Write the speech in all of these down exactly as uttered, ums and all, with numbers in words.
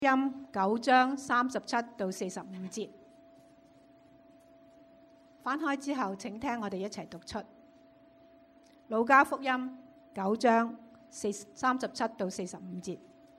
音九章三十七到四十五節，翻開之後，請聽我哋一齊讀出《路加福音》九章四三十七到四十五節。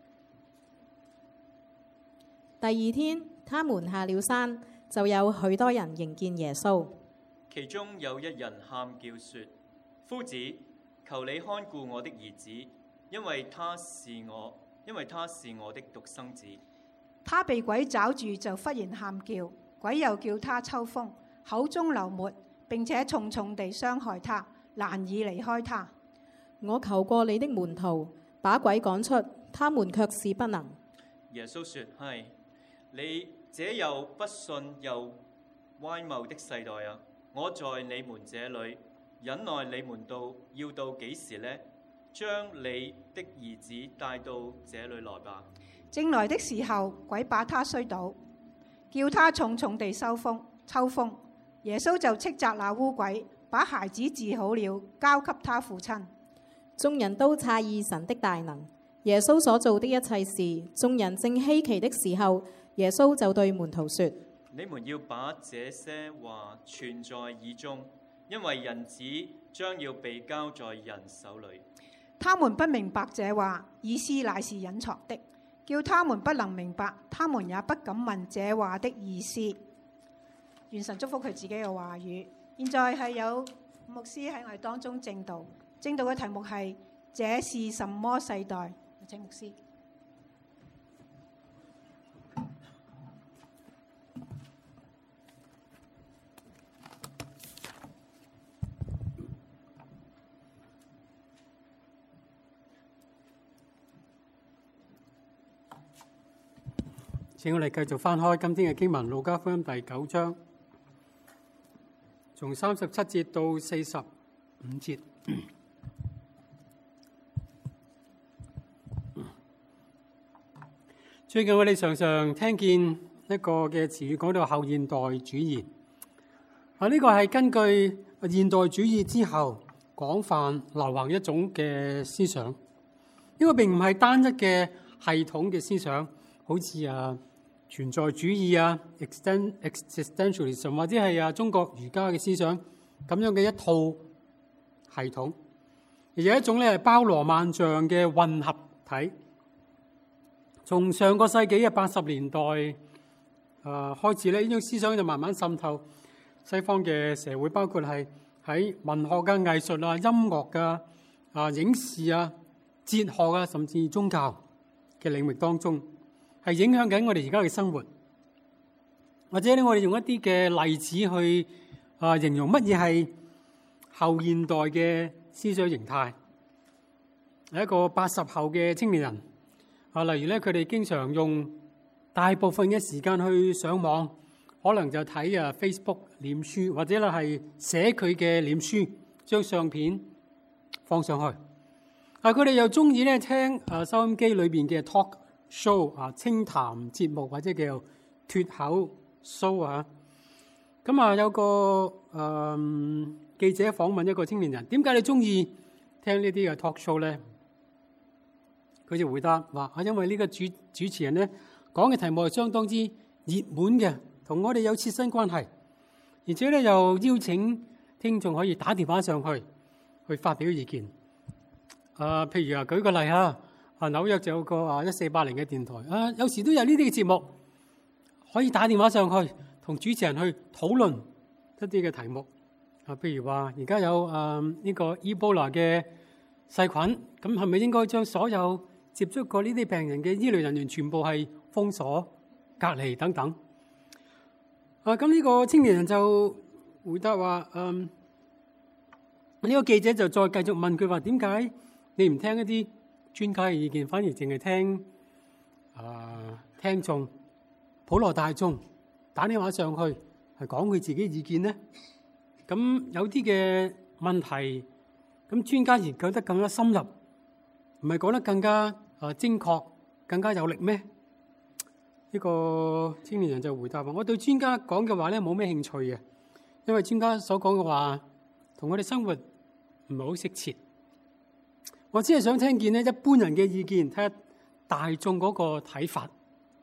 第二天，他們下了山，就有許多人迎見耶穌。 其中有一人喊叫說：夫子，求你看顧我的兒子，因為他是我。因為他是我的獨生子。 他被鬼抓住，就忽然喊叫，鬼又叫他抽風，口中流沫，並且重重地傷害他，難以離開他。 我求過你的門徒把鬼趕出，他們卻是不能。 耶穌說：係你這又不信又歪謬的世代啊！我在你們這裏忍耐你們到要到幾時呢？將你的兒子帶到這裏來吧。 正來的時候，鬼把他摔倒，叫他重重地收風抽風。耶穌就斥責那污鬼，把孩子治好了，交給他父親。 眾人都詫異神的大能，耶穌所做的一切事。眾人正稀奇的時候，耶穌就對門徒說： 你們要把這些話存在耳中，因為人子將要被交在人手裏。 他們不明白這話，意思乃是隱藏的，叫他們不能明白，他們也不敢問這話的意思。願神祝福佢自己嘅話語。現在係有牧師喺我哋當中證道，證道嘅題目係這是什麼世代？請牧師。 請我哋繼續翻開今天嘅經文《路加福音》第九章，從三十七節到四十五節。最近我哋常常聽見一個嘅詞語講到後現代主義，啊呢個係根據現代主義之後廣泛流行一種嘅思想。呢個並唔係單一嘅系統嘅思想，好似啊存在主義啊 existentialism 或者係啊中國儒家嘅思想咁樣嘅一套系統，而有一種咧包羅萬象嘅混合體。從上個世紀嘅八十年代啊開始咧，呢種思想就慢慢滲透西方嘅社會，包括係喺文學嘅藝術啊、音樂嘅啊、影視啊、哲學啊，甚至宗教嘅領域當中，係影響緊我哋而家嘅生活。或者咧，我哋用一啲嘅例子去啊形容乜嘢係後現代嘅思想形態。係一個八十後嘅青年人啊，例如咧，佢哋經常用大部分嘅時間去上網，可能就睇啊 Facebook 臉書，或者咧係寫佢嘅臉書，將相片放上去。啊，佢哋又中意咧聽啊收音機裏邊嘅 talk show 啊，清談節目或者叫脫口 show 啊。咁啊，有個誒、嗯、記者訪問一個青年人，點解你中意聽呢啲嘅 talk show 咧？佢就回答話：啊，因為呢個主主持人咧講嘅題目係相當之熱門嘅，同我哋有切身關係，而且咧又邀請聽眾可以打電話上去去發表意見。啊，譬如啊，舉個例啊，啊紐約就有個啊一四八零嘅電台啊，有時都有呢啲嘅節目，可以打電話上去同主持人去討論一啲嘅題目。啊，譬如話而家有啊呢個 Ebola 嘅細菌，咁係咪應該將所有接觸過呢啲病人嘅醫療人員全部係封鎖、隔離等等？啊，咁呢個青年人就回答話：嗯，呢個記者就再繼續問佢話，點解你唔聽一啲專家嘅意見，反而淨係聽啊聽眾普羅大眾打電話上去係講佢自己意見呢？咁有啲嘅問題，咁專家研究得更加深入，唔係講得更加啊精確、更加有力咩？呢個青年人就回答話：我對專家講嘅話咧冇咩興趣嘅，因為專家所講嘅話同我哋生活唔係好適切。我只係想聽見咧一般人嘅意見，睇下大眾嗰個睇法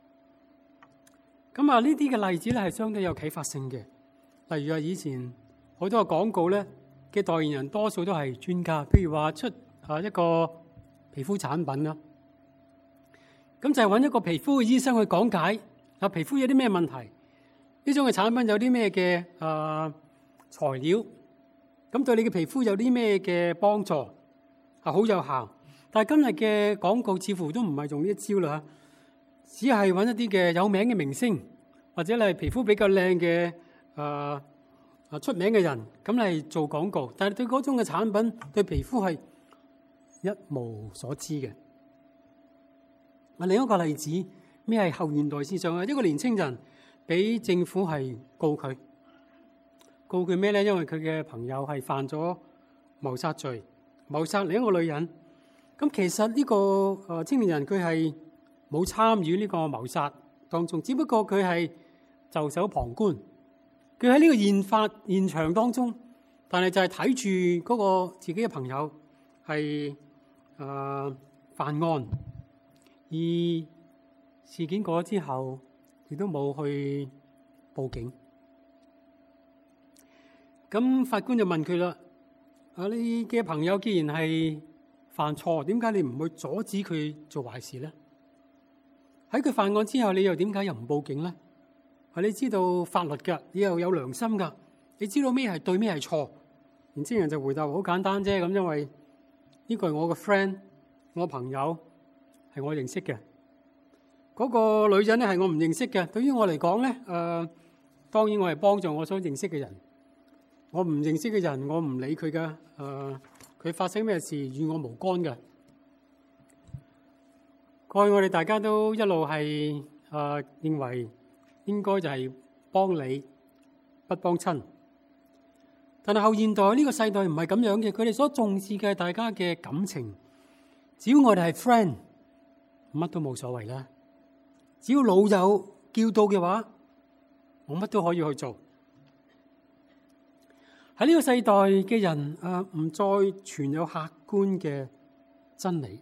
咁啊，呢啲嘅例子咧係相當有啟發性嘅。例如啊，以前好多個廣告咧嘅代言人多數都係專家，譬如話出啊一個皮膚產品啦，咁就係揾一個皮膚嘅醫生去講解啊皮膚有啲咩問題，呢種嘅產品有啲咩嘅啊材料，咁對你嘅皮膚有啲咩嘅幫助，係好有效。但係今日嘅廣告似乎都唔係用呢一招啦，只係揾一啲嘅有名嘅明星，或者係皮膚比較靚嘅啊啊出名嘅人，咁嚟做廣告。但係對嗰種嘅產品對皮膚係一無所知嘅。啊，另一個例子，咩係後現代思想啊？一個年青人俾政府係告佢，告佢咩咧？因為佢嘅朋友係犯咗謀殺罪，謀殺另一個女人。咁其實呢個誒青年人佢係冇參與呢個謀殺當中，只不過佢係袖手旁觀。佢喺呢個現法現場當中，但係就係睇住嗰個自己嘅朋友係誒、呃、犯案，而事件過咗之後，亦都冇去報警。咁法官就問佢啦：啊，你嘅朋友既然係犯錯，點解你唔去阻止佢做壞事咧？喺佢犯案之後，你又點解又唔報警咧？係你知道法律㗎，你又有良心㗎，你知道咩係對，咩係錯。年青人就回答好簡單啫，咁因為呢個係我嘅 friend，我朋友係我認識嘅。嗰個女人咧係我唔認識嘅。對於我嚟講咧，誒當然我係幫助我所認識嘅人。我唔認識嘅人，我唔理佢㗎。誒佢發生咩事與我無干嘅。過去我哋大家都一路係誒認為應該就係幫你不幫親，但係後現代呢個世代唔係咁樣嘅，佢哋所重視嘅係大家嘅感情。只要我哋係 friend，乜都冇所謂啦。只要老友叫到嘅話，我乜都可以去做。喺呢個世代嘅人啊，唔再存有客觀嘅真理，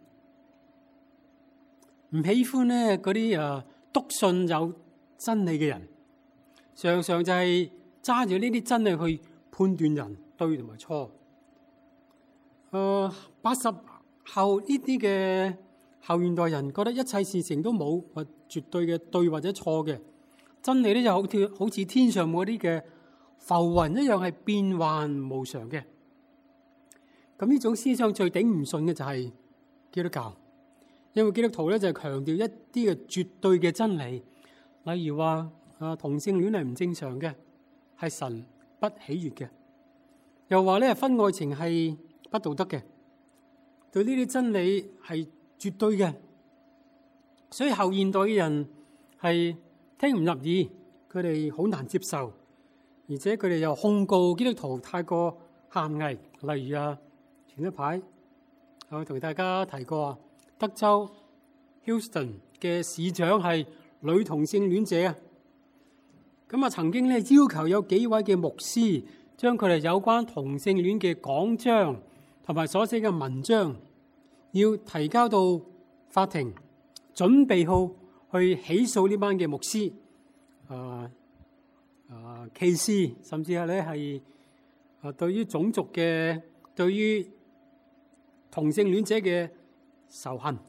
唔喜歡咧嗰啲啊篤信有真理嘅人，常常就係揸住呢啲真理去判斷人對同埋錯。誒，八十後呢啲嘅後現代人覺得一切事情都冇或絕對嘅對或者錯嘅，真理咧就好似好似天上嗰啲嘅浮雲一樣係變幻無常嘅。咁呢種思想最頂唔順嘅就係基督教，因為基督徒咧就係強調一啲嘅絕對嘅真理，例如話啊同性戀係唔正常嘅，係神不喜悅嘅，又話咧婚外情係不道德嘅，對呢啲真理係絕對嘅，所以後現代嘅人係聽唔入耳，佢哋好難接受。而且佢哋又控告基督徒太過狹隘，例如啊，前一排我同大家提過啊，德州 Houston 嘅市長係女同性戀者啊，咁啊曾經咧要求有幾位嘅牧師將佢哋有關同性戀嘅講章同埋所寫嘅文章要提交到法庭，準備好去起訴呢班嘅牧師啊。啊，歧視甚至係咧係啊，對於種族嘅、對於同性戀者嘅仇恨。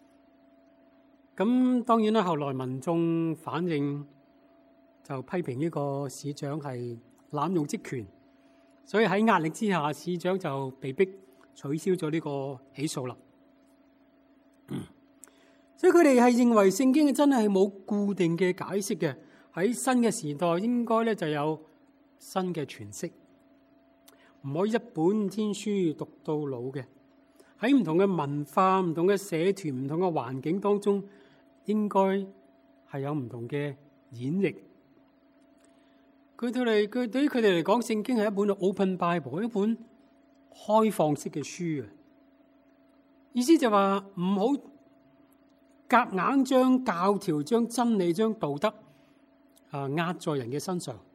咁當然啦，後來民眾反應就批評呢個市長係濫用職權，所以喺壓力之下，市長就被逼取消咗呢個起訴啦。所以佢哋係認為聖經嘅真係冇固定嘅解釋嘅。喺新嘅時代，應該咧就有新嘅詮釋，唔可以一本天書讀到老嘅。喺唔同嘅文化、唔同嘅社團、唔同嘅環境當中，應該係有唔同嘅演繹。佢哋佢對於佢哋嚟講，聖經係一本 Open Bible， 一本開放式嘅書啊。意思就話唔好夾硬將教條、將真理、將道德啊，壓在人嘅身上，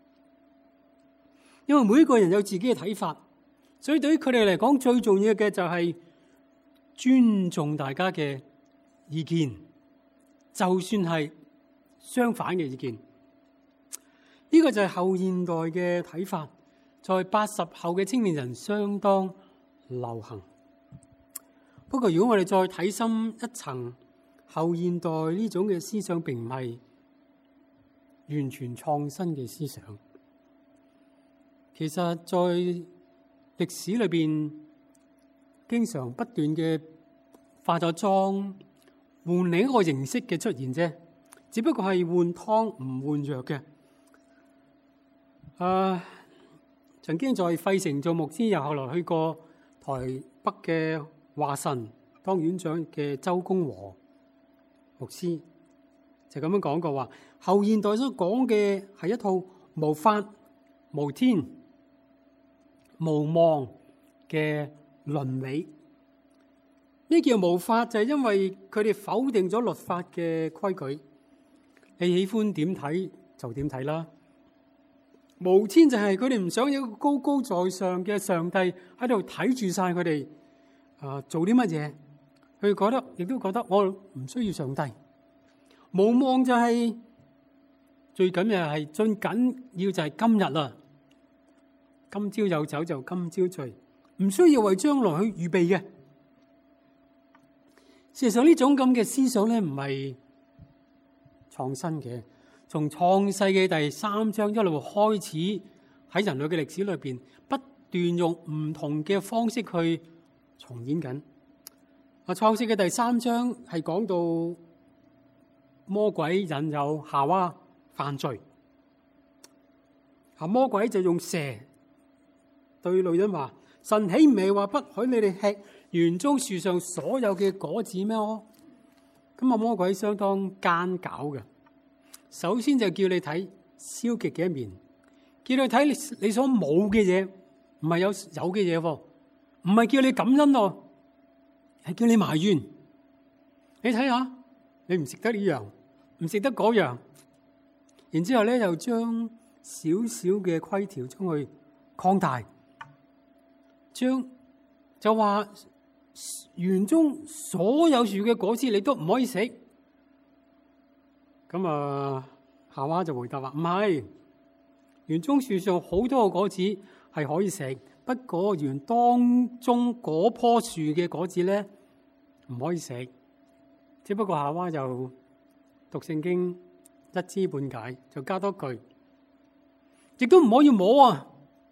因為每一個人有自己嘅睇法，所以對於佢哋嚟講，最重要嘅就係尊重大家嘅意見，就算係相反嘅意見。呢、這個就係後現代嘅睇法，在八十後嘅青年人相當流行。不過，如果我哋再睇深一層，後現代呢種嘅思想並唔係完全創新嘅思想。其實，在歷史裏邊，經常不斷嘅化咗妝，換另一個形式嘅出現啫，只不過係換湯唔換藥嘅。啊，曾經在費城做牧師，又後來去過台北嘅華神當院長嘅周公和牧師，就咁樣講過話：後現代所講嘅係一套無法無天無望嘅倫理。呢叫無法，就係因為佢哋否定咗律法嘅規矩，你喜歡點睇就點睇啦。無天就係佢哋唔想有一個高高在上嘅上帝喺度睇住晒佢哋啊做啲乜嘢，佢覺得亦都覺得我唔需要上帝。無望就係、是、最緊要係最緊要就係今日啦，今朝有酒就今朝醉，唔需要為將來去預備嘅。事實上呢種咁嘅思想咧，唔係創新嘅。從創世嘅第三章一路開始，喺人類嘅歷史裏邊，不斷用唔同嘅方式去重演緊。啊，創世嘅第三章係講到魔鬼引誘夏娃犯罪。啊，魔鬼就用蛇對女人話：神豈唔係話不許你哋吃園中樹上所有嘅果子咩？咁啊，魔鬼相當奸狡嘅。首先就叫你睇消極嘅一面，叫你睇你你所冇嘅嘢，唔係有有嘅嘢喎，唔係叫你感恩喎，係叫你埋怨。你睇下，你唔食得呢樣，唔食得嗰樣，然之後咧又將少少嘅規條將佢擴大，將就話園中所有樹嘅果子你都唔可以食。咁啊，夏娃就回答話：唔係，園中樹上好多個果子係可以食，不過園當中嗰棵樹嘅果子咧唔可以食。只不過夏娃就讀聖經一知半解，就加多句，亦都唔可以摸啊！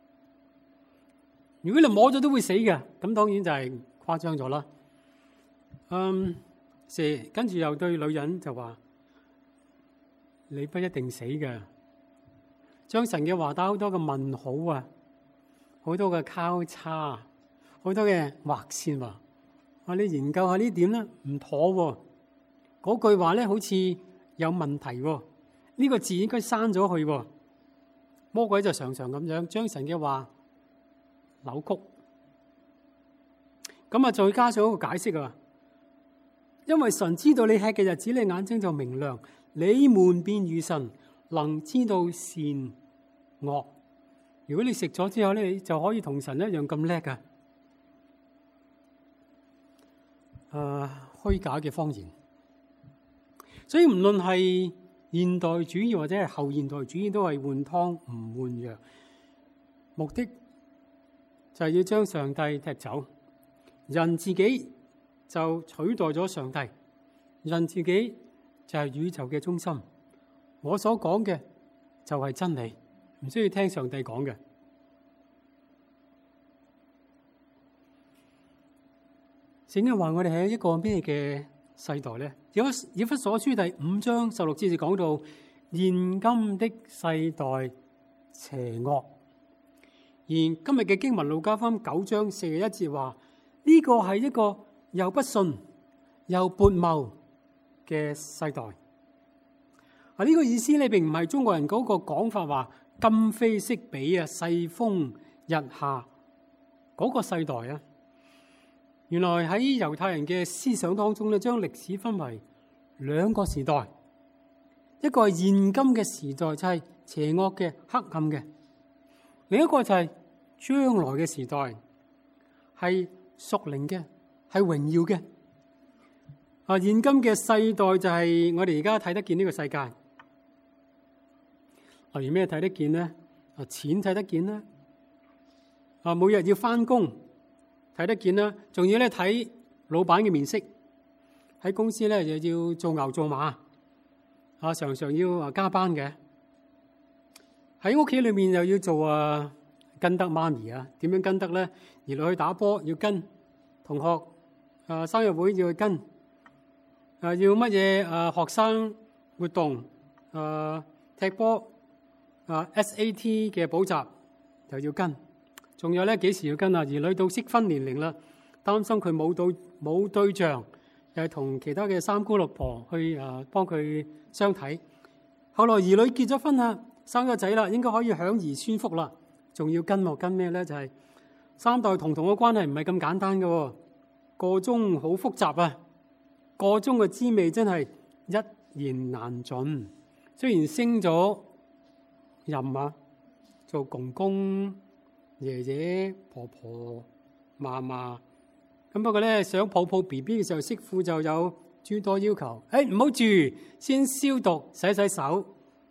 如果你摸咗都會死嘅，咁當然就係誇張咗啦。嗯，蛇跟住又對女人就話：你不一定死嘅，將神嘅話打好多嘅問號啊，好多嘅交叉，好多嘅劃線啊！話你研究下呢點咧，唔妥喎。嗰句話咧好似有問題喎，呢個字應該刪咗去喎。魔鬼就常常咁樣將神嘅話扭曲，咁啊再加上一個解釋啊，因為神知道你吃嘅日子，你眼睛就明亮。你們便如神，能知道善惡。如果你食咗之後咧，你就可以同神一樣咁叻噶。誒，虛假嘅謊言。所以唔論係現代主義或者係後現代主義，都係換湯唔換藥，目的就係要將上帝踢走，人自己就取代咗上帝，人自己就係宇宙嘅中心，我所講嘅就係真理，唔需要聽上帝講嘅。聖經話我哋係一個咩嘅世代咧？以弗所書第五章十六節就講到，現今的世代邪惡。而今日嘅經文路加福音九章四十一節話，呢個係一個又不信又悖謬嘅世代。啊，呢個意思咧，並唔係中國人嗰個講法話今非昔比啊，世風日下嗰個世代啊。原來喺猶太人嘅思想當中咧，將歷史分為兩個時代，一個係現今嘅時代，就係邪惡嘅、黑暗嘅；另一個就係將來嘅時代，係屬靈嘅、係榮耀嘅。啊，現今嘅世代就係我哋而家睇得見呢個世界， 例如咩睇得見咧？啊，錢睇得見啦。啊，每日要翻工睇得見啦，仲要咧睇老闆嘅面色。喺公司咧又要做牛做馬，啊，常常要啊加班嘅。喺屋企裏面又要做啊跟得媽咪啊，點樣跟得咧？兒女去打波要跟，同學啊生日會要去跟，啊要乜嘢啊學生活動啊踢波啊 S A T 嘅補習又要跟，仲有咧幾時要跟啊？兒女到適婚年齡啦，擔心佢冇到冇對象，又係同其他嘅三姑六婆去啊幫佢相睇。後來兒女結咗婚啦，生咗仔啦，應該可以享兒孫福啦，仲要跟落跟咩咧？就係、是、三代同堂嘅關係唔係咁簡單嘅喎，個中好複雜啊，個中嘅滋味真係一言難盡。雖然升咗任啊，做公公、爺爺、婆婆、嫲嫲，咁不過咧想抱抱 B B 嘅時候，媳婦就有諸多要求。誒唔好住，先消毒、洗洗手。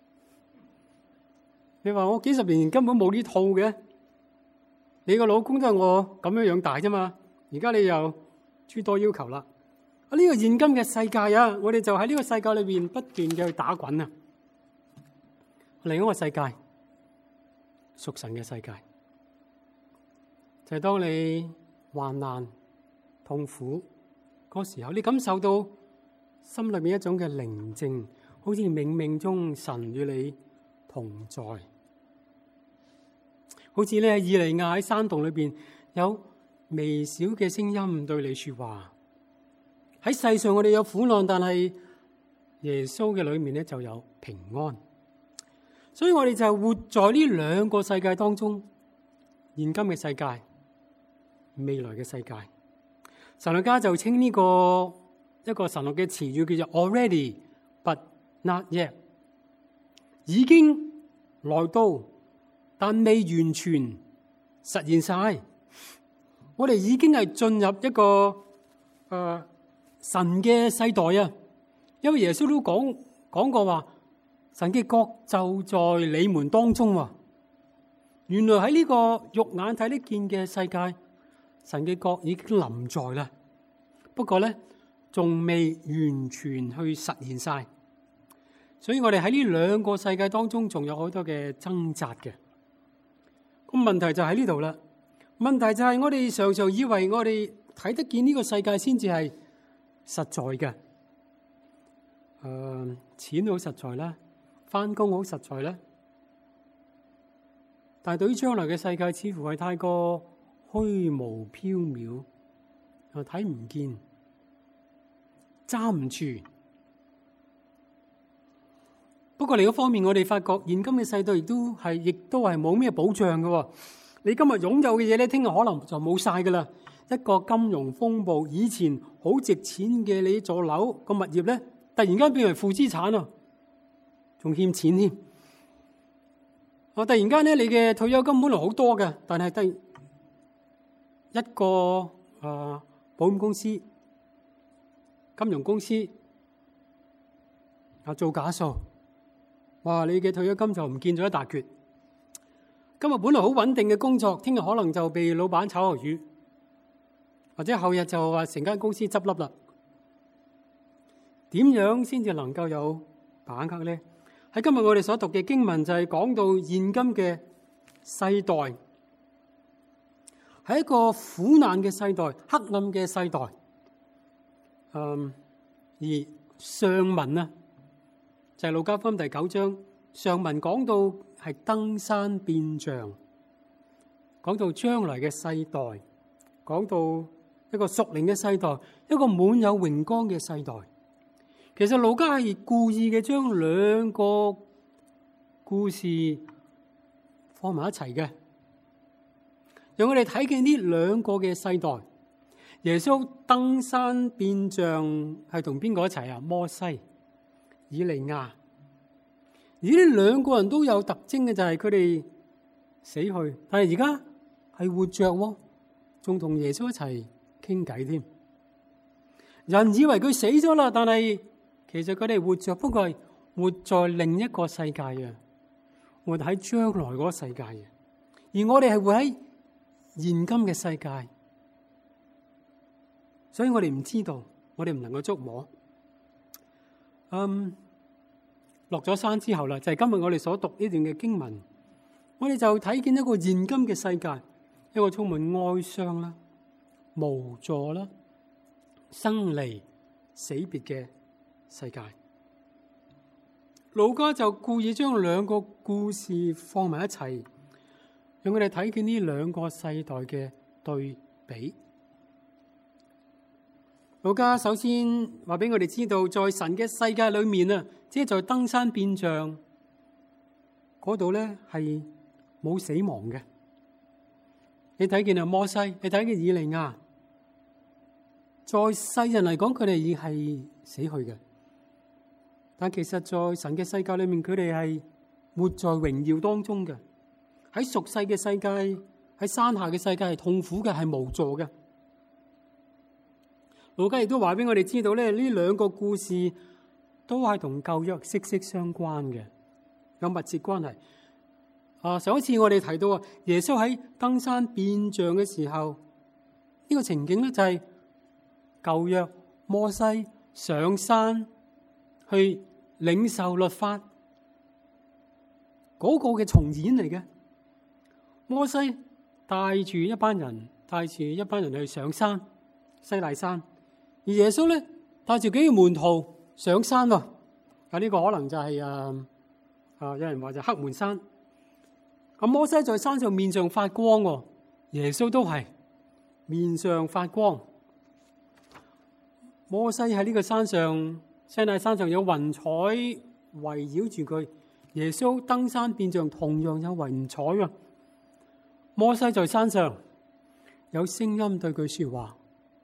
你話我幾十年前根本冇呢套嘅，你個老公都係我咁樣養大啫嘛。而家你又諸多要求啦。啊，呢個現今嘅世界啊，我哋就喺呢個世界裏邊不斷嘅去打滾啊。另一個世界，屬神嘅世界，就係當你患難痛苦嗰時候，你感受到心裏面一種嘅寧靜，好似冥冥中神與你同在，好似咧以利亞喺山洞裏邊有微小嘅聲音對你說話。喺世上我哋有苦難，但係耶穌嘅裏面咧就有平安。所以我哋就活在呢兩個世界當中，現今嘅世界，未來嘅世界。神學家就稱呢個一個神學嘅詞語叫做 already but not yet， 已經來到，但未完全實現晒。我哋已經係進入一個誒、呃、神嘅世代啊，因為耶穌都講講過話。神嘅國就在你們當中啊！原來喺呢個肉眼睇得見嘅世界，神嘅國已經臨在啦。不過咧，仲未完全去實現晒，所以我哋喺呢兩個世界當中，仲有好多嘅掙扎嘅。咁問題就喺呢度啦。問題就係我哋常常以為我哋睇得見呢個世界先至係實在嘅。誒、呃，錢好實在啦。翻工好實在咧，但係對於將來嘅世界，似乎係太過虛無縹緲，又睇唔見，揸唔住。不過另一方面，我哋發覺現今嘅世代亦都係，亦都係冇咩保障嘅。你今日擁有嘅嘢咧，聽日可能就冇晒噶啦。一個金融風暴，以前好值錢嘅你座樓個物業咧，突然間變為負資產啊！仲欠錢添，我突然間咧，你嘅退休金本來好多嘅，但係得一個誒、呃、保險公司、金融公司啊做假數，哇！你嘅退休金就唔見咗一大橛。今日本來好穩定嘅工作，聽日可能就被老闆炒魷魚，或者後日就話成間公司執笠啦。點樣先至能夠有把握咧？喺今日我哋所讀嘅經文就係講到現今嘅世代係一個苦難嘅世代、黑暗嘅世代。嗯，而上文啊，就係路加福音第九章上文講到係登山變像，講到將來嘅世代，講到一個屬靈嘅世代，一個滿有榮光嘅世代。其實路加係故意嘅，將兩個故事放埋一齊嘅，讓我哋睇見呢兩個嘅世代。耶穌登山變像係同邊個一齊啊？摩西、以利亞。而呢兩個人都有特徵嘅，就係佢哋死去，但係而家係活着喎，仲同耶穌一齊傾偈添。人以為佢死咗啦，但係其實佢哋活着，不過係活在另一個世界啊， 活喺將來嗰個世界嘅，而我哋係活喺現今嘅世界，所以我哋唔知道，我哋唔能夠觸摸。嗯，落咗山之後啦，就係今日我哋所讀呢段嘅經文，我哋就睇見一個現今嘅世界，一個充滿哀傷啦、無助啦、生離死別嘅世界。路加就故意將兩個故事放埋一齊，讓我哋睇見呢兩個世代嘅對比。路加首先話俾我哋知道，在神嘅世界裏面啊，即係在登山變像嗰度咧，係冇死亡嘅。你睇見啊摩西，你睇見以利亞，在世人嚟講，佢哋已係死去嘅。但其實在神嘅世界裏面，佢哋係活在榮耀當中嘅。喺俗世嘅世界，喺山下嘅世界係痛苦嘅，係無助嘅。路加亦都話俾我哋知道咧，呢兩個故事都係同舊約息息相關嘅，有密切關係。啊，上一次我哋提到啊，耶穌喺登山變像嘅時候，呢個情景咧就係舊約摩西上山去領受律法嗰個嘅重演嚟嘅。摩西帶住一班人，帶住一班人去上山西奈山。而耶穌咧帶住幾個門徒上山喎，啊呢個可能就係啊啊有人話就黑門山。咁摩西在山上面上發光喎，耶穌都係面上發光。摩西喺呢個山上，西奈山上有雲彩圍繞住佢，耶穌登山變像同樣有雲彩啊。摩西在山上有聲音對佢說話。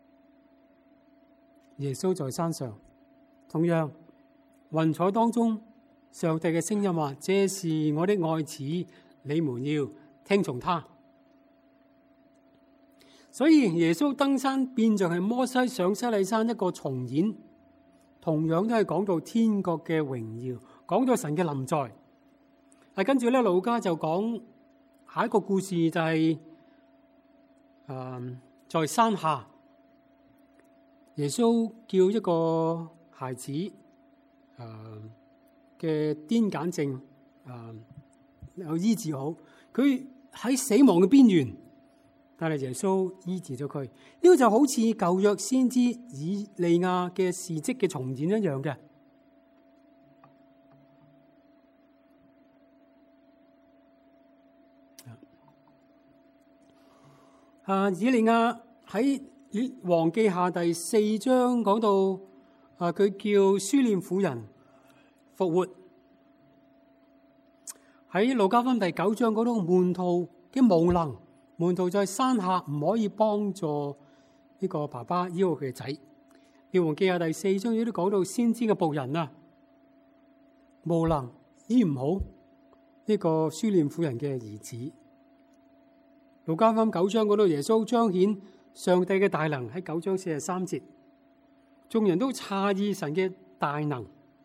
耶穌在山上，同樣雲彩當中，上帝嘅聲音話：這是我的愛子，你們要聽從他。所以耶穌登山變像係摩西上西奈山一個重演，同樣都係講到天國嘅榮耀，講到神嘅臨在。係跟住咧，路加就講下一個故事就係、是、誒、呃、在山下。耶穌叫一個孩子誒嘅癲癇症誒有醫治好，佢喺死亡嘅邊緣，但係耶穌醫治咗佢。呢個就好似舊約先知以利亞嘅事蹟嘅重演一樣嘅。啊，以利亞喺王記下第四章講到，啊佢叫書念婦人復活。喺路加福音第九章講到門徒嘅無能，門徒在山下唔可以幫助呢個爸爸醫好佢嘅仔。列王記下第四章亦都講到先知嘅僕人啊，無能醫唔好呢個書念婦人嘅兒子。路加福音九章講到耶穌彰顯上帝嘅大能，喺九章四十三節，眾人都詫異神嘅大能。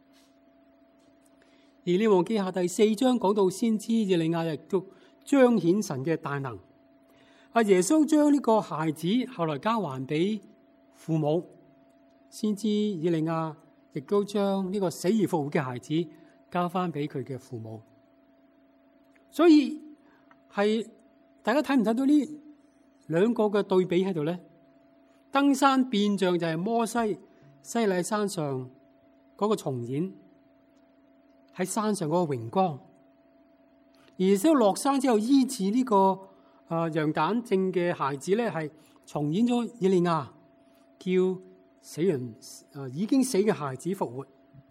而列王記下第四章講到先知以利亞亦都彰顯神嘅大能。阿耶穌將呢個孩子後來交還俾父母，先知以利亞亦都將呢個死而復活嘅孩子交翻俾佢嘅父母。所以係大家睇唔睇到呢兩個嘅對比喺度咧？登山變像就係摩西西奈山上嗰個重演，喺山上嗰個榮光；而耶穌落山之後醫治呢、這個啊羊癇症嘅孩子咧，係重演咗以利亞叫死人啊已經死嘅孩子復活。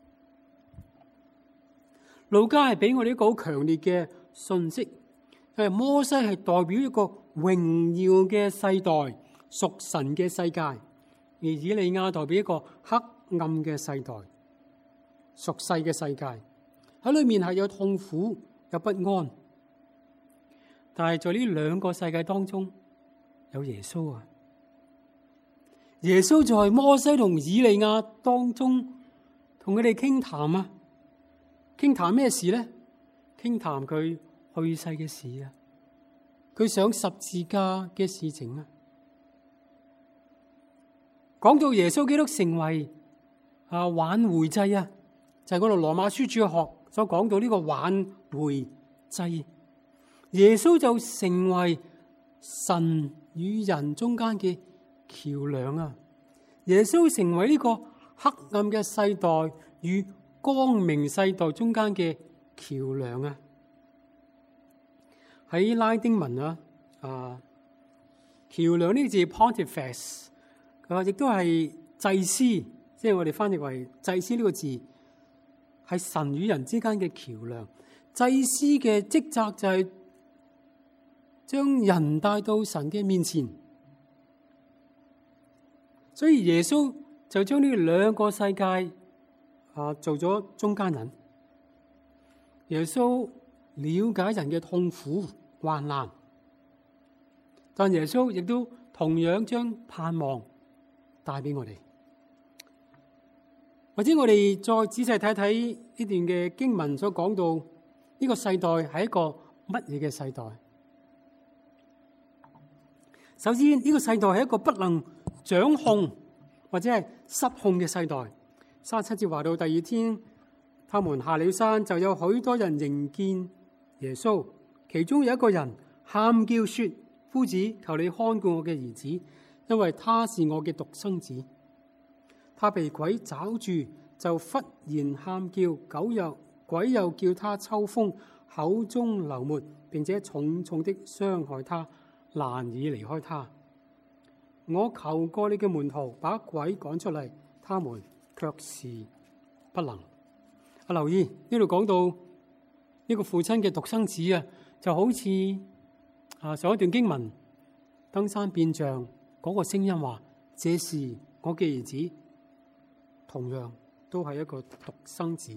路加係俾我哋一個好強烈嘅信息，係摩西係代表一個榮耀嘅世代，屬神嘅世界；而以利亞代表一個黑暗嘅世代，屬世嘅世界。喺裏面係有痛苦，有不安。但係在呢兩個世界當中，有耶穌啊！耶穌在摩西同以利亞當中，同佢哋傾談啊！傾談咩事咧？ 傾談佢去世嘅事啊，佢上十字架嘅事情啊。講到耶穌基督成為啊挽回祭啊，就係嗰度羅馬書主學所講到呢個挽回祭，耶穌就成為神與人中間嘅橋梁啊！耶穌成為呢個黑暗嘅世代與光明世代中間嘅橋梁啊！喺拉丁文啊，啊橋梁呢個字 Pontifex， 佢亦都係祭司，即係我哋翻譯為祭司呢個字，係神與人之間嘅橋梁。祭司嘅職責就係將人帶到神嘅面前，所以耶穌就將呢兩個世界啊做咗中間人。耶穌了解人嘅痛苦患難，但耶穌亦都同樣將盼望帶俾我哋。或者我哋再仔細睇睇呢段嘅經文所講到呢個世代係一個乜嘢嘅世代？首先，呢個世代係一個不能掌控或者係失控嘅世代。三十七節話到，第二天，他們下了山，就有許多人迎見耶穌。其中有一個人喊叫說：夫子，求你看顧我嘅兒子，因為他是我嘅獨生子。他被鬼抓住，就忽然喊叫，狗又鬼又叫他抽風，口中流沫，並且重重的傷害他，難以離開他。我求過你嘅門徒把鬼趕出嚟，他們卻是不能。啊，留意呢度講到呢個父親嘅獨生子啊，就好似啊上一段經文登山變像嗰個聲音話：這是我嘅兒子。同樣都係一個獨生子，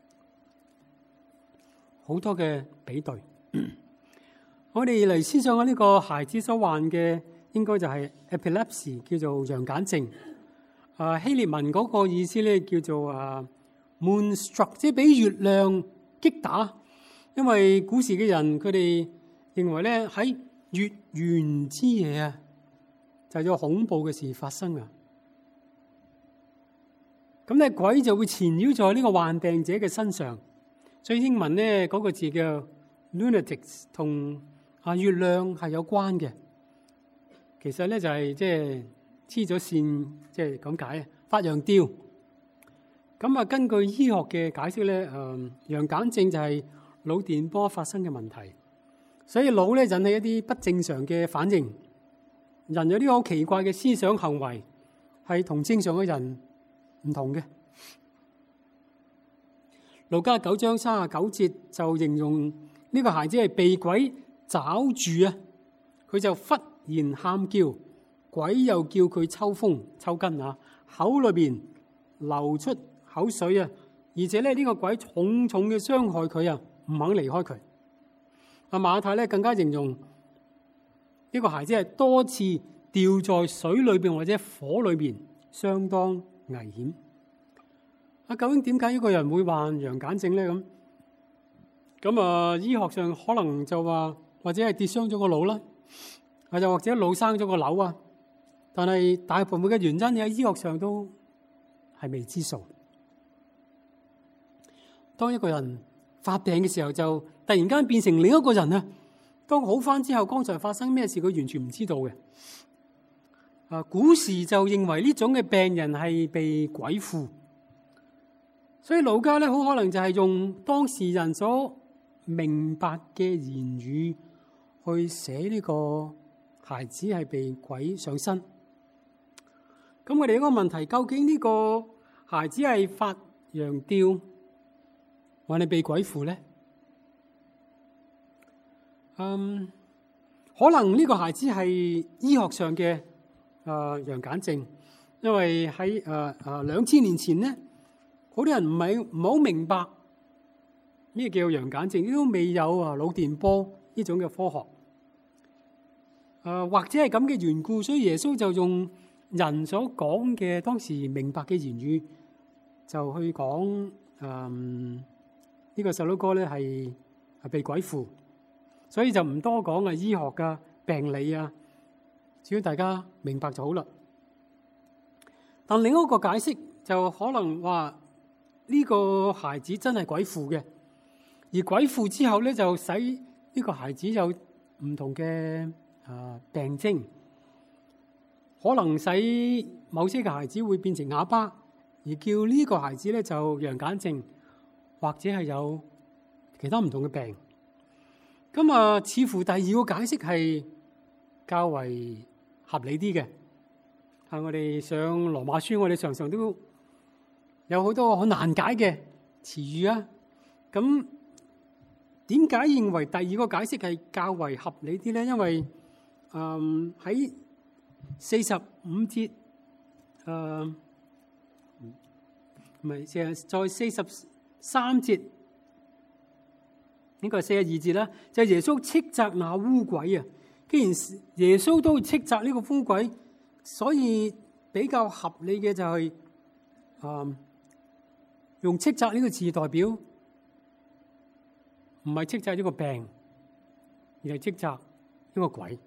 好多嘅比對。我哋嚟思想下呢個孩子所患嘅，應該就係 epilepsy， 叫做羊癇症。啊，希臘文嗰個意思咧叫做啊 moonstruck， 即係俾月亮擊打。因為古時嘅人佢哋認為咧喺月圓之夜啊，就有恐怖嘅事發生啊。咁咧鬼就會纏繞在呢個患病者嘅身上，所以英文咧嗰個字叫 lunatics， 同啊月亮係有關嘅。其實咧就係即係黐咗線，即係咁解啊，發羊吊。咁啊，根據醫學嘅解釋咧，誒羊癇症就係腦電波發生嘅問題，所以腦咧引起一啲不正常嘅反應，人有啲好奇怪嘅思想行為，係同正常嘅人唔同嘅。路加九章三十九節就形容呢個孩子係被鬼抓住啊，佢就忽然喊叫，鬼又叫佢抽風抽筋啊，口裏邊流出口水啊，而且咧呢個鬼重重嘅傷害佢啊，唔肯離開佢。阿馬太咧更加形容呢個孩子係多次掉在水裏邊或者火裏邊，相當危險。啊，究竟點解一個人會患羊癇症咧？咁咁啊，醫學上可能就話或者係跌傷咗個腦啦，或者或者腦生咗個瘤啊。但係大部分嘅原因喺醫學上都係未知數。當一個人發病嘅時候，就突然間變成另一個人啊！當好翻之後，剛才發生咩事，佢完全唔知道嘅。啊，古時就認為呢種嘅病人係被鬼附。所以路加咧，好可能就係用當時人所明白嘅言語去寫呢個孩子係被鬼上身。咁我哋一個問題，究竟呢個孩子係發羊吊，還係被鬼附咧？嗯，可能呢個孩子係醫學上嘅誒羊癇症，因為喺誒誒兩千年前咧。好多人唔係唔好明白咩叫羊癇症，都未有啊腦電波呢種嘅科學。誒、呃、或者係咁嘅緣故，所以耶穌就用人所講嘅當時明白嘅言語，就去講誒呢個細佬哥咧係係被鬼附，所以就唔多講啊醫學噶病理啊，只要大家明白就好啦。但另一個解釋就可能話呢個孩子真係鬼附嘅，而鬼附之後咧就使呢個孩子有唔同嘅啊病徵，可能使某些嘅孩子會變成啞巴，而叫呢個孩子咧就羊癇症，或者係有其他唔同嘅病。咁啊，似乎第二個解釋係較為合理啲嘅。啊，我哋上羅馬書，我哋常常都有好多好難解嘅詞語啊。咁點解認為第二個解釋係較為合理啲咧？因為誒喺四十五節誒唔係四十，在四十三節應該係四十二節啦，就係耶穌斥責那污鬼啊。既然耶穌都斥責呢個污鬼，所以比較合理嘅就係、是、誒、嗯、用斥責呢個字代表，唔係斥責呢個病，而係斥責呢個鬼。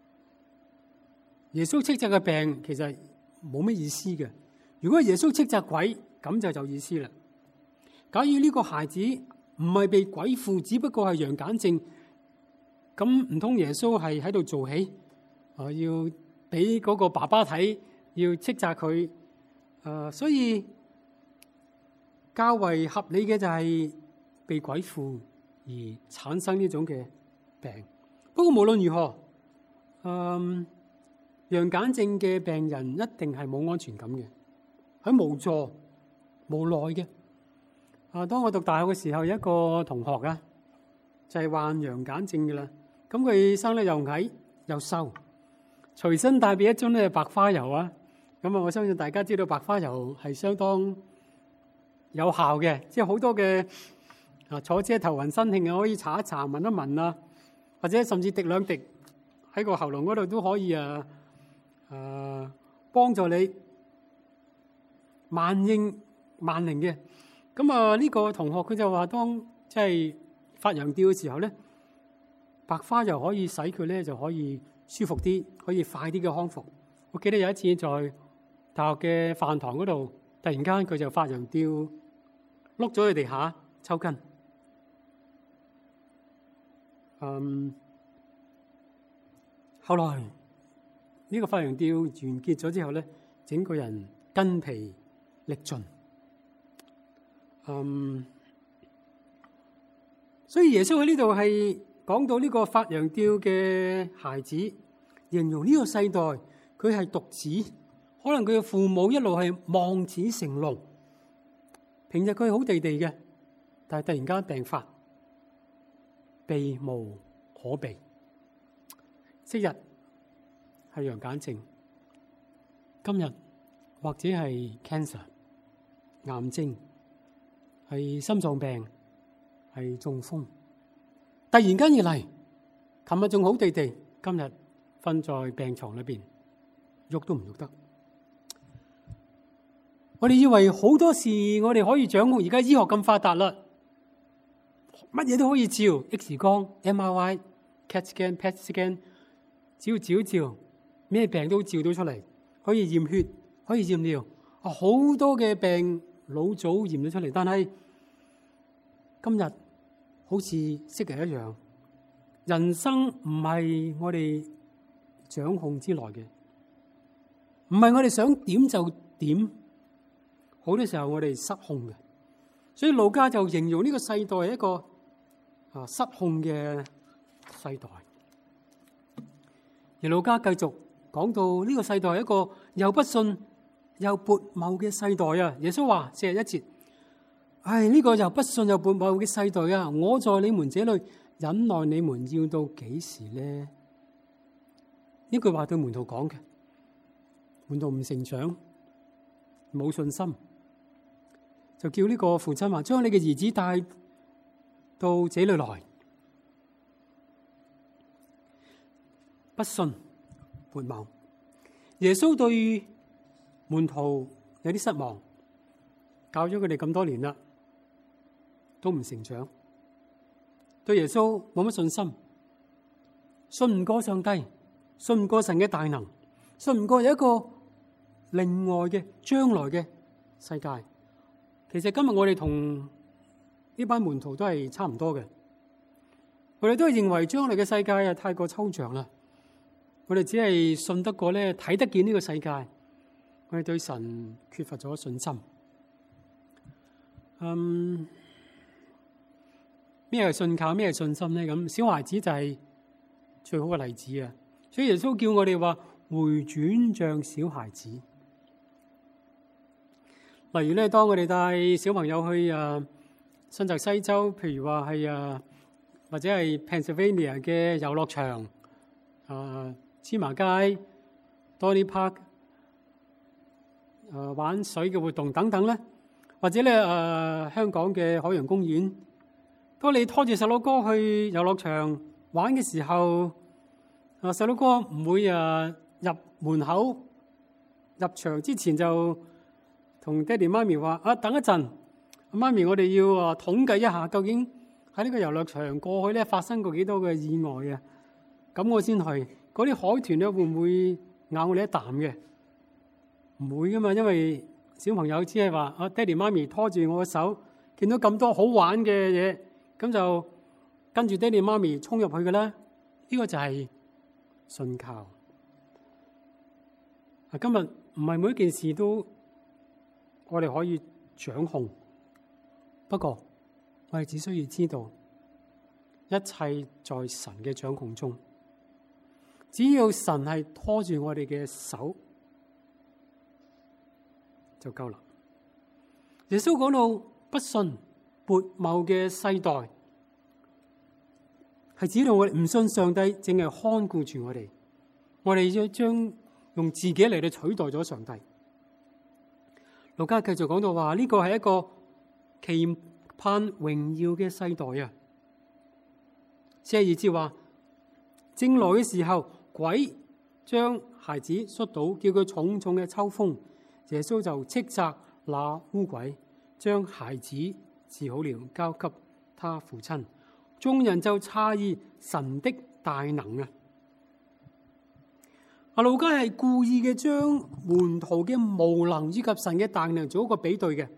耶穌斥責嘅病其實冇乜意思嘅。如果耶穌斥責鬼，咁就有意思啦。假如呢個孩子唔係被鬼附，只不過係羊癇症，咁唔通耶穌係喺度做戲？啊，要俾嗰個爸爸睇，要斥責佢。啊，所以較為合理嘅就係被鬼附而產生呢種嘅病。不過無論如何，嗯，羊癇症嘅病人一定係冇安全感嘅，喺無助、無奈嘅。啊，當我讀大學嘅時候，有一個同學啊，就係、是、患羊癇症嘅啦。咁佢生得又矮又瘦，隨身帶備一樽咧白花油啊。咁啊，我相信大家知道白花油係相當有效嘅，即係好多嘅啊坐車頭暈身㷫啊，可以搽一搽、聞一聞啊，或者甚至滴兩滴喺個喉嚨嗰度都可以啊啊幫助你萬應萬靈嘅。咁啊，呢個同學佢就話，當即係發羊吊嘅時候咧，白花油可以使佢咧就可以舒服啲，可以快啲嘅康復。我記得有一次在大學嘅飯堂嗰度，突然間佢就發羊吊碌咗喺地下抽筋。嗯，後來呢個發羊吊完結咗之後咧，整個人筋疲力盡。嗯，所以耶穌喺呢度係講到呢個發羊吊嘅孩子，形容呢個世代佢係獨子，可能佢嘅父母一路係望子成龍，平日佢好地地嘅，但係突然間病發，避無可避，昔日係羊癇症，今日或者係 cancer 癌症。係心臟病，係中風，突然間而嚟。琴日仲好地地，今日瞓在病床裏邊，喐都唔喐得。我哋以為好多事我哋可以掌握，而家醫學咁發達啦，乜嘢都可以照 X 光、M R I、C A T scan、P E T scan， 只要照一照，咩病都照到出嚟，可以驗血，可以驗尿，啊好多嘅病。老早驗咗出嚟，但係今日好似昔日一樣，人生唔係我哋掌控之內嘅，唔係我哋想點就點，好多時候我哋失控嘅。所以路加就形容呢個世代係一個啊失控嘅世代。而路加繼續講到呢個世代係一個又不信又悖謬嘅世代啊！耶穌話四十一節，唉，呢個又不信又悖謬嘅世代啊！我在你們這裏忍耐你們要到幾時呢？呢句話對門徒講嘅，門徒唔成長，冇信心，就叫呢個父親話：將你嘅兒子帶到這裏來。不信悖謬，耶穌對門徒有啲失望，教咗佢哋咁多年啦，都唔成長。 對耶穌冇乜信心，信唔過上帝，信唔過神嘅大能，信唔過有一個另外嘅將來嘅世界。其實今日我哋同呢班門徒都係差唔多嘅，我哋都係認為將來嘅世界係太過抽象啦。我哋只係信得過咧，睇得見呢個世界，我哋對神缺乏咗信心。嗯，咩係信靠，咩係信心咧？咁小孩子就係最好嘅例子啊！所以耶穌叫我哋話回轉像小孩子。例如咧，當我哋帶小朋友去啊新澤西州，譬如話係啊或者係 Pennsylvania 嘅遊樂場啊。芝麻街、Dolly Park、呃、玩水嘅活動等等咧，或者咧誒、呃、香港嘅海洋公園，當你拖住細佬哥去遊樂場玩嘅時候，啊細佬哥唔會誒、呃、入門口入場之前就同爹哋媽咪話啊，等一陣，媽咪我哋要啊統計一下究竟喺呢個遊樂場過去咧發生過幾多嘅意外啊，咁我先去。嗰啲海豚咧會唔會咬我哋一啖嘅？唔會噶嘛，因為小朋友只係話啊，爹哋媽咪拖住我嘅手，見到咁多好玩嘅嘢，咁就跟住爹哋媽咪衝入去嘅啦。呢個就係信靠。啊，今日唔係每一件事都我哋可以掌控，不過我哋只需要知道一切在神嘅掌控中。只要神係拖住我哋嘅手就夠啦。耶穌講到不信悖謬嘅世代，係指到我哋唔信上帝，淨係看顧住我哋，我哋要將用自己嚟到取代咗上帝。路加繼續講到話呢個係一個期盼榮耀嘅世代啊，即係意思話正來嘅時候。鬼將孩子摔倒，叫佢重重嘅抽風。耶穌就斥責那污鬼，將孩子治好了，交給他父親。眾人就詫異神的大能啊！阿路加係故意嘅將門徒嘅無能以及神嘅大能做一個比對嘅。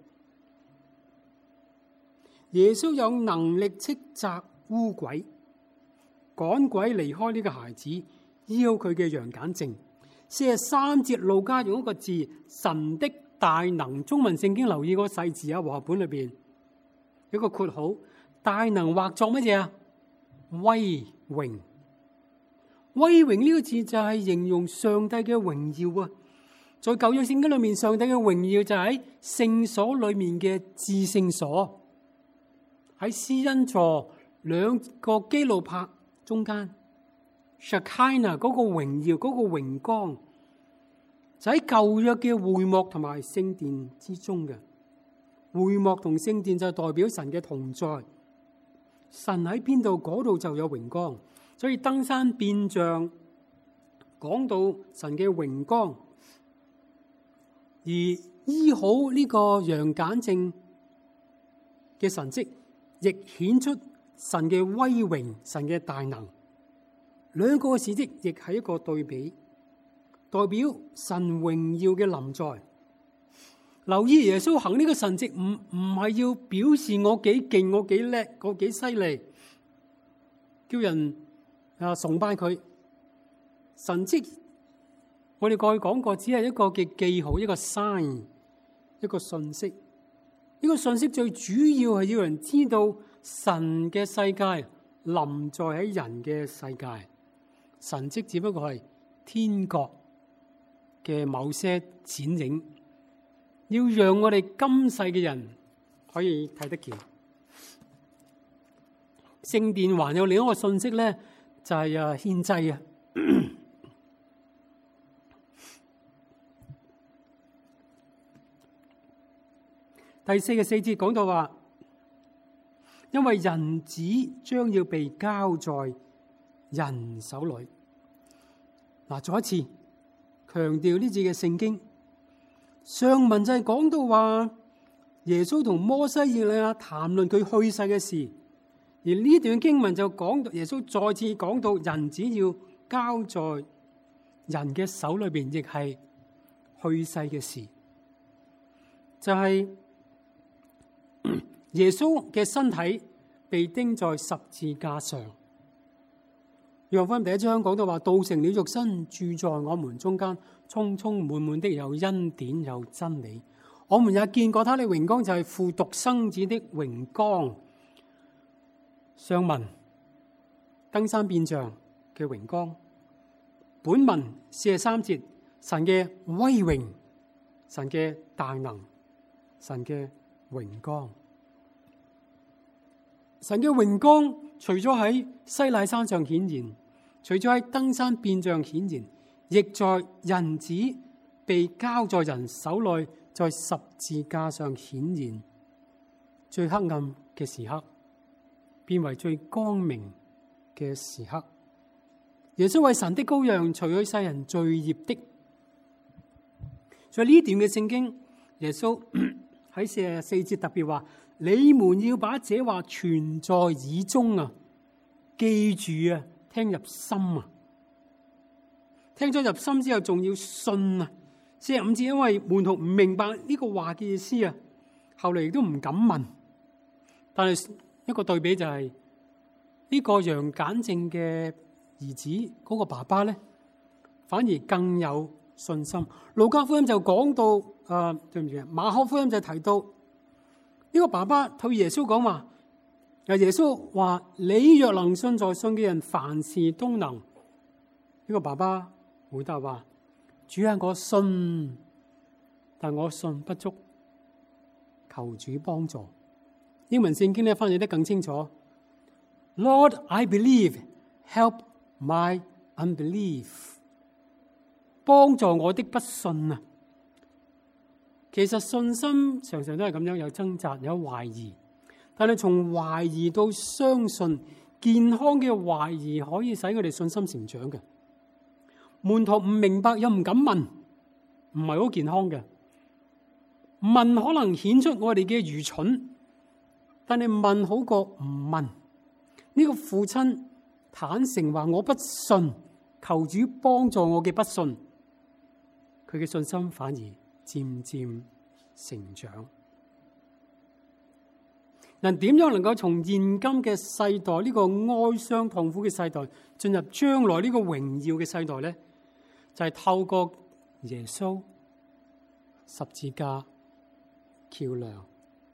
耶穌有能力斥責污鬼，趕鬼離開呢個孩子。要佢嘅羊癇症，四十三節路加用一個字神的大能，中文聖經留意個細字啊，和合本裏邊有一個括號，大能畫作乜嘢啊？威榮，威榮呢個字就係形容上帝嘅榮耀啊！在舊約聖經裏面，上帝嘅榮耀就喺聖所裏面嘅至聖所，喺施恩座兩個基路伯中間。Shekinah 嗰個榮耀，嗰、那個榮光，就喺舊約嘅會幕同埋聖殿之中嘅。會幕同聖殿就代表神嘅同在，神喺邊度，嗰度就有榮光。所以登山變像講到神嘅榮光，而醫好呢個羊癇症嘅神蹟，亦顯出神嘅威榮、神嘅大能。兩個事蹟亦係一個對比，代表神榮耀嘅臨在。留意耶穌行呢個神蹟，唔唔係要表示我幾勁，我幾叻，我幾犀利，叫人啊崇拜佢。神蹟我哋過去講過，只係一個嘅記號，一個 sign， 一個信息。呢個信息最主要係要人知道神嘅世界臨在喺人嘅世界。神蹟只不過係天國嘅某些剪影，要讓我哋今世嘅人可以睇得見。聖殿還有另一個信息咧，就係啊獻祭啊。第四嘅四節講到話，因為人子將要被交在人手裏。嗱，再一次強調呢節嘅聖經上文就係講到話，耶穌同摩西以利亞談論佢去世嘅事， 而呢段經文就講到耶穌再次講到人只要交在人嘅手裏邊，亦係去世嘅事。就係、是、耶穌嘅身體被釘在十字架上。約翰福音第一章講到話，道成了肉身，住在我們中間，充充滿滿的有恩典有真理。我們也見過他的榮光，就係父獨生子的榮光。上文登山變像嘅榮光，本文四十三節神嘅威榮，神嘅大能，神嘅榮光。神嘅榮光除咗喺西乃山上顯現，除咗喺登山變像顯現，亦在人子被交在人手內，在十字架上顯現。最黑暗嘅時刻變為最光明嘅時刻。耶穌為神的羔羊，除去世人罪孽的。所以呢段嘅聖經，耶穌喺四十四節特別話：你們要把這話存在耳中啊，記住啊，聽入心啊。聽咗入心之後，仲要信啊。四十五節，因為門徒唔明白呢個話嘅意思啊，後嚟亦都唔敢問。但係一個對比就係、是、呢、這個羊揀正嘅兒子嗰、那個爸爸咧，反而更有信心。路加福音就講到，誒、呃，對唔住，馬可福音就提到呢、這個爸爸對耶穌講話，由耶穌話：你若能信，在信嘅人凡事都能。呢、這個爸爸回答話：主啊，我信，但我信不足，求主幫助。英文聖經咧翻譯得更清楚 ，Lord, I believe, help my unbelief。幫助我的不信啊！其實信心常常都係咁樣，有掙扎，有懷疑。但係從懷疑到相信，健康嘅懷疑可以使我哋信心成長嘅。門徒唔明白又唔敢問，唔係好健康嘅。問可能顯出我哋嘅愚蠢。但係問好過唔問。呢、這個父親坦誠話：我不信，求主幫助我嘅不信。佢嘅信心反而漸漸成長。嗱，點樣能夠從現今嘅世代呢、這個哀傷痛苦嘅世代，進入將來呢個榮耀嘅世代咧？就係、是、透過耶穌十字架橋梁。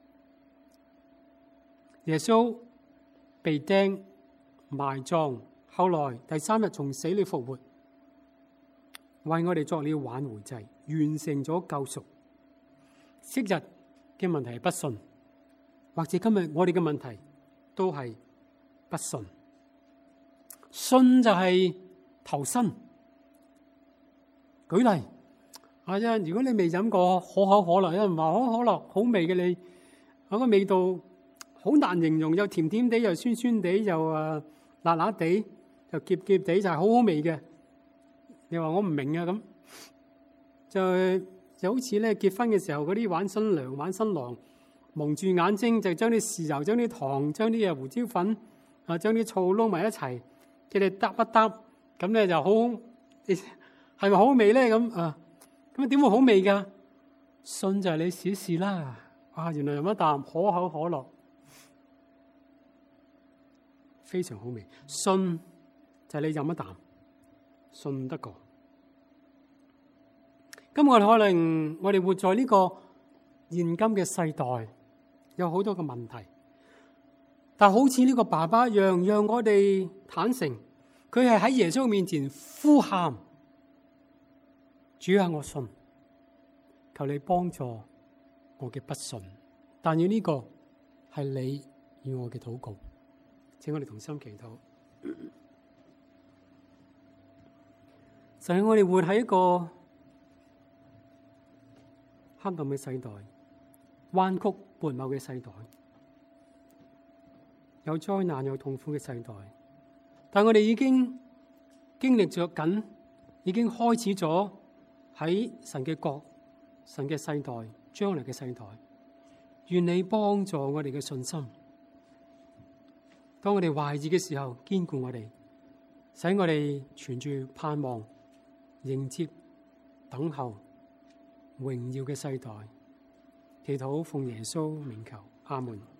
耶穌被釘埋葬，後來第三日從死裏復活，為我哋作了挽回祭，完成咗救贖。昔日嘅問題係不信，或者今日我哋嘅問題都係不信。信就係投身。舉例，啊，如果你未飲過可口可樂，有人話可口可樂好味嘅，你嗰個味道好難形容，又甜甜地，又酸酸地，又誒辣辣地，又澀澀地，就係好好味嘅。你話我唔明啊，咁就就好似咧結婚嘅時候嗰啲玩新娘玩新郎，蒙住眼睛就將啲豉油、將啲糖、將啲誒胡椒粉啊、將啲醋撈埋一齊，佢哋搭一搭，咁咧就好，係咪好味咧？咁啊，咁點會好味㗎？信就係你試試啦。啊，原來有一啖可口可樂。非常好味，信就係你飲一啖，信得過。咁我哋可能我哋活在呢個現今嘅世代，有好多嘅問題，但好似呢個爸爸一樣，讓我哋坦誠，佢係喺耶穌面前呼喊：主啊，我信，求你幫助我嘅不信。但願呢個係你與我嘅禱告。請我哋同心祈禱。就係我哋活喺一個黑暗嘅世代，彎曲悖謬嘅世代，有災難有痛苦嘅世代。但我哋已經經歷咗緊，已經開始咗喺神嘅國、神嘅世代、將來嘅世代。願你幫助我哋嘅信心。 當我哋懷疑嘅時候，堅固我哋，使我哋存住盼望，迎接等候榮耀嘅世代。祈禱奉耶穌名求，阿門。